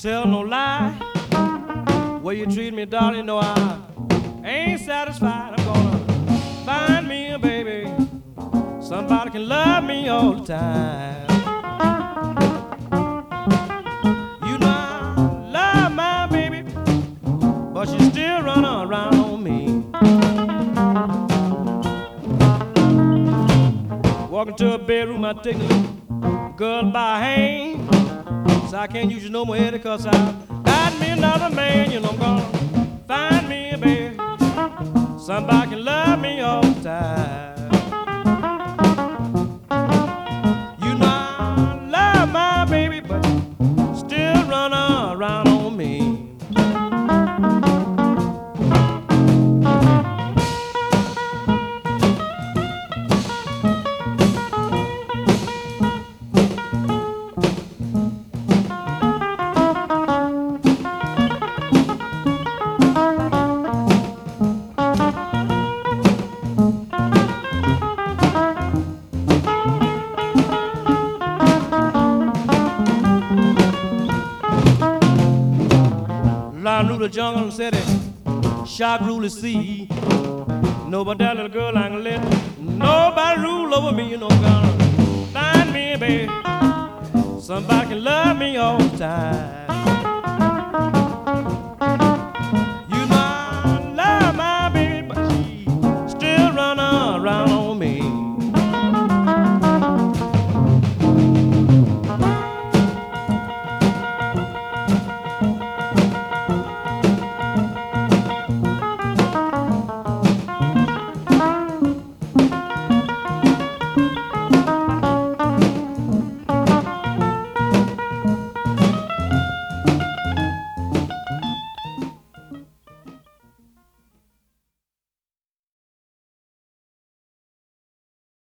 tell no lie. Way you treat me, darling, no, I ain't satisfied. I'm gonna find me a baby, somebody can love me all the time. You know I love my baby, but she still running around on me. Walk into a bedroom, I take a girl by her hand. So I can't use you no more head because I got me another man. You know I'm gonna find me a baby, somebody can love me all the time. You know I love my baby, but still running around on me. Lion rule the jungle city, shark rule the sea. No, but that little girl I can let nobody rule over me. You know I'm gonna find me a baby, somebody can love me all the time.